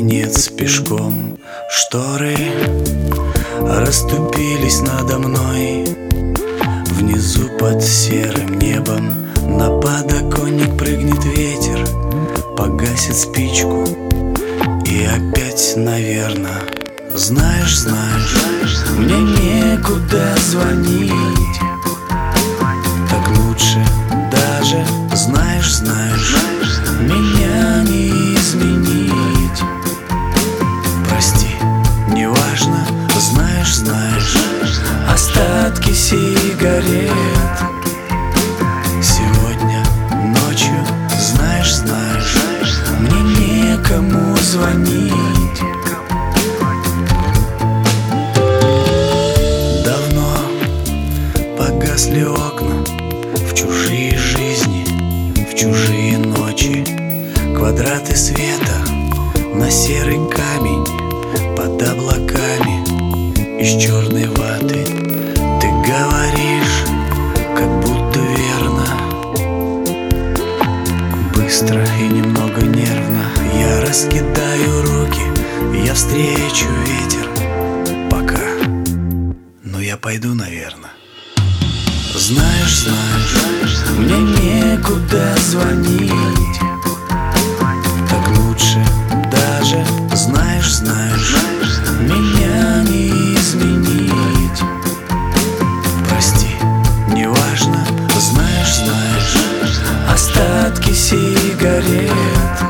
конец пешком. Шторы расступились надо мной. Внизу под серым небом на подоконник прыгнет ветер, погасит спичку и опять, наверно. Знаешь, мне некуда звонить. Так лучше даже, знаешь, меня не изменить. Прости, неважно, знаешь, остатки сигарет. Сегодня ночью, знаешь, мне некому звонить. Давно погасли окна в чужие жизни, в чужие ночи. Квадраты света на серый камень под облаками из черной ваты. Ты говоришь, как будто верно, быстро и немного нервно. Я раскидаю руки, я встречу ветер. Пока, но я пойду, наверное. Знаешь, мне некуда звонить. Так лучше даже, знаешь, меня не изменить. Прости, неважно, знаешь, остатки сигарет.